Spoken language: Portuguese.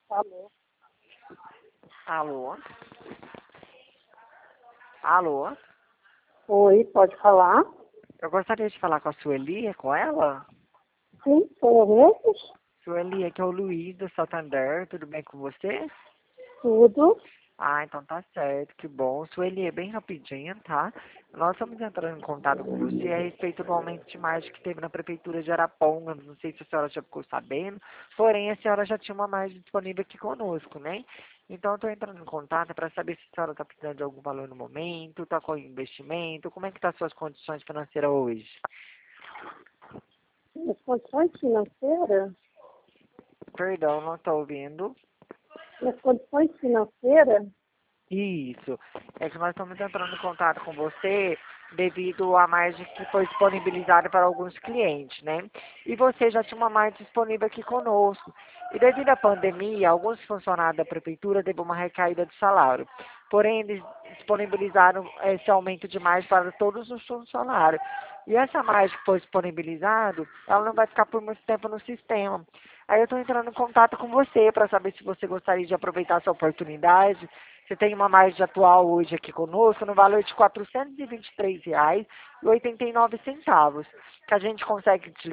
Alô? Alô? Alô? Oi, pode falar? Eu gostaria de falar com a Sueli, é com ela? Sim, sou eu mesmo? Sueli, aqui é o Luiz do Santander, tudo bem com você? Tudo. Ah, então tá certo, que bom. Sueli, é bem rapidinho, tá? Nós estamos entrando em contato com você a respeito do aumento de margem que teve na Prefeitura de Arapongas. Não sei se a senhora já ficou sabendo, porém a senhora já tinha uma margem disponível aqui conosco, né? Então eu estou entrando em contato para saber se a senhora está precisando de algum valor no momento, está com investimento, como é que estão as suas condições financeiras hoje? As condições financeiras? Perdão, não estou ouvindo. As condições financeiras? Isso. É que nós estamos entrando em contato com você devido à margem que foi disponibilizada para alguns clientes, né? E você já tinha uma margem disponível aqui conosco. E devido à pandemia, alguns funcionários da prefeitura teve uma recaída de salário. Porém, eles disponibilizaram esse aumento de margem para todos os funcionários. E essa margem que foi disponibilizada, ela não vai ficar por muito tempo no sistema. Aí eu estou entrando em contato com você para saber se você gostaria de aproveitar essa oportunidade. Você tem uma margem atual hoje aqui conosco no valor de R$ 423,89, que a gente consegue te